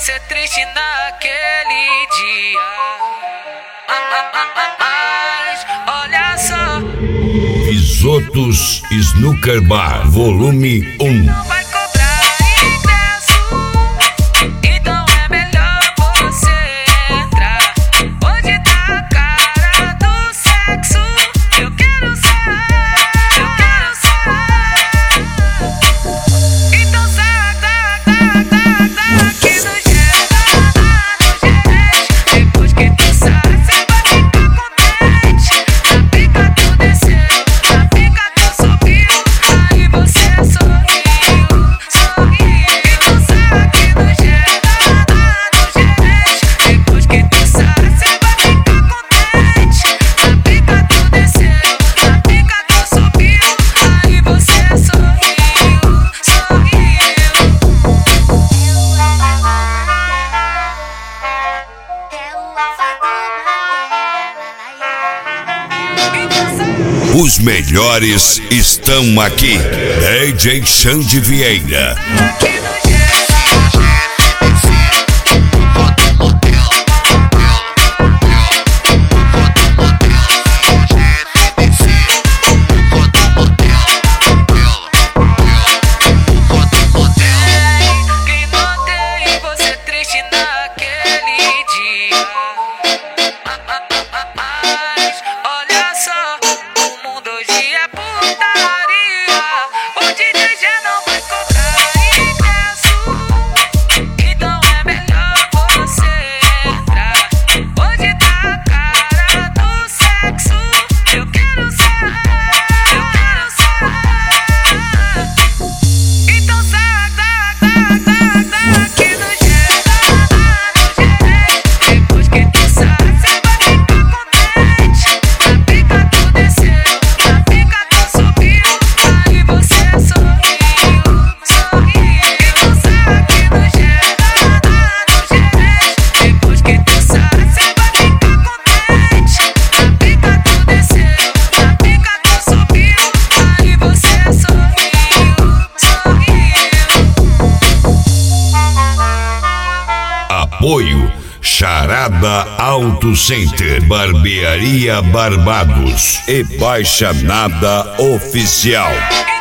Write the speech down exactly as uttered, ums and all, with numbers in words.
você triste naquele dia. Mas olha só, Risotos Snooker Bar, volume um. não vai cobrar ingresso, então é melhor você entrar. Hoje tá a cara do sexo, eu quero sair, eu quero sair. Então sai, sai, sai, sai, sai aqui no jeito, no jeito. Depois que tu sai, cê vai ficar contente. A pica tu desceu, a pica tu subiu, aí você sorriu, sorriu. Então sai aqui no jeito, no jeito. Depois que tu sai, cê vai ficar contente. A pica tu desceu, a pica tu subiu, aí você sorriu, sorriu. Os melhores estão aqui. D J Xande Vieira. Quem notei você triste naquele dia. Mas olha só, o mundo hoje é putaria. O D J já não vai cobrar ingresso, então é melhor você entrar. Hoje tá a cara do sexo, eu quero sair, eu quero sair. Então sai, sai, sai, sai, sai aqui no jeito, no jeito. Depois que tu sai, cê vai ficar contente. A pica tu desceu, a pica tu subiu, aí você sorriu, sorriu. Então sai aqui no jeito, no jeito. Depois que tu sai, cê vai ficar contente. A pica tu desceu, a pica tu subiu, aí você sorriu, sorriu. Apoio Charada Auto Center, Barbearia Barbados e Baixa Nada Oficial.